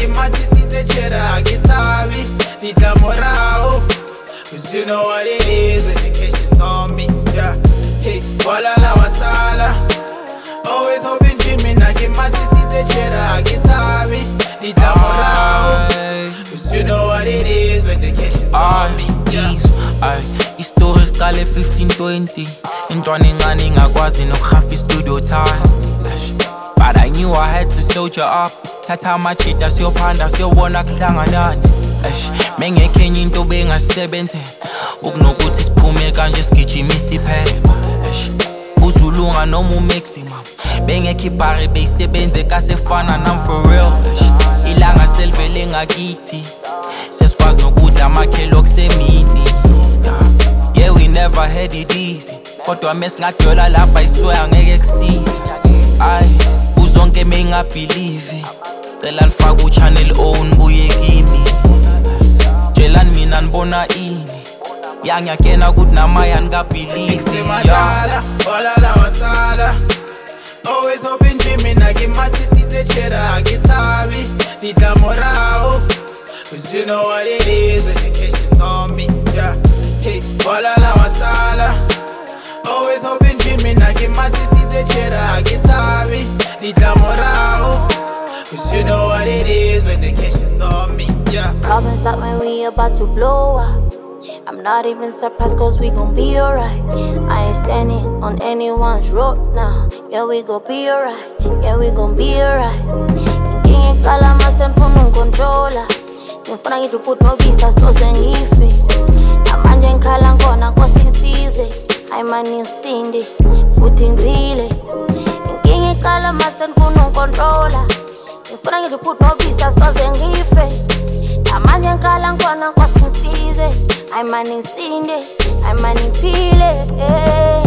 ngimathi sithe cheddar agithabi Nidla morao Cause you know what it is when the cash is on me, yeah. Hey, walala wasala Always hoping dreaming ngimathi sithe cheddar agithabi Nidla morao Cause you know what it is when the cash is on me, yeah. Istory siqale 1520 Intwana encane ngakwazi nokuhalf i-studio time But I knew I had to soldier up Thatha amachita siyophanda siyobona kuhlanganani Mengekho enye into bengasebenze Ukunokuthi siphume kanje sigijimisa iphepha Uzulunga noma uMaximum Bengekho ibhari beyisebenze kasefana nam for real Ilanga selivele ngakithi Sesikwazi nokudla amakhelo kusemini Yeah, we never had it easy Kodwa mesingadola lapha I swear angeke kusize Uzonke mengingabhelieve Cela nifake uchannel own buye kimi Jelani mina nibona ini Yangiyakena kuthi namaya ngabhelieve Madala, walala wasala Always hoping dreaming ngimathi sithe cheddar agithabi Nidla morao Cause you know what it is when the cash is on me, yeah. Hey, walala wasala Always hoping dreaming ngimathi sithe cheddar agithabi Nidla morao Cause you know what it is when the cash is on me, yeah. Problems like when we about to blow up I'm not even surprised cause we gon' be alright I ain't standing on anyone's road now Yeah, we gon' be alright Yeah, we gon' be alright Inkinga iqala mase ngifuna ungicontrola Ngifuna ngidluphuthi nobisa soze ngife Namanje ngikhala ngkhona nkosi ngisize Hayi mani ngisinde futhi ngiphile Inkinga iqala mase ngifuna ungicontrola Ngifuna ngidluphuthi nobisa soze ngife Namanje ngikhala ngkhona nkosi ngisize Hayi mani ngisinde Hayi mani ngiphile